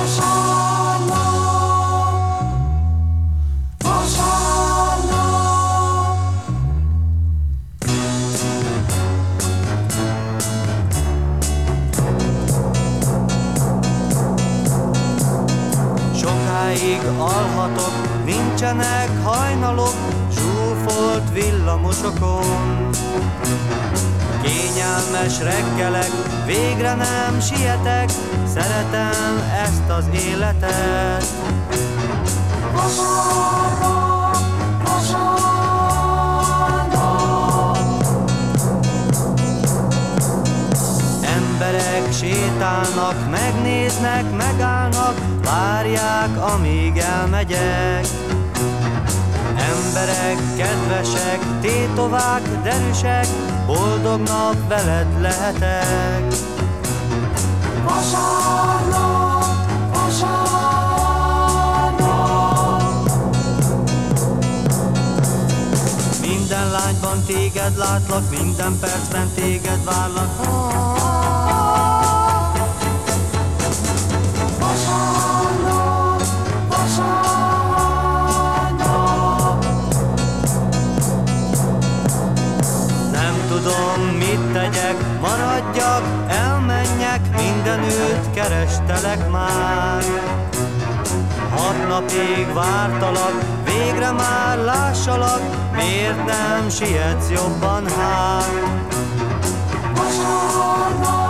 Sokáig alhatok, nincsenek hajnalok, zsúfolt villamosokon. Kényelmes reggelek, végre nem sietek, szeretem ezt az életet. Vasárnap, vasárnap. Emberek sétálnak, megnéznek, megállnak, várják, amíg elmegyek. Emberek kedvesek, tétovák, derűsek, boldog nap veled lehetek. Vasárnap, vasárnap. Minden lányban téged látlak, minden percben téged várlak. Vasárnap, vasárnap. Nem tudom, mit tegyek, maradjak, elmenjek, mindenütt kerestelek már. 6 napig vártalak, végre már lássalak, miért nem sietsz jobban hát? Vasárnap.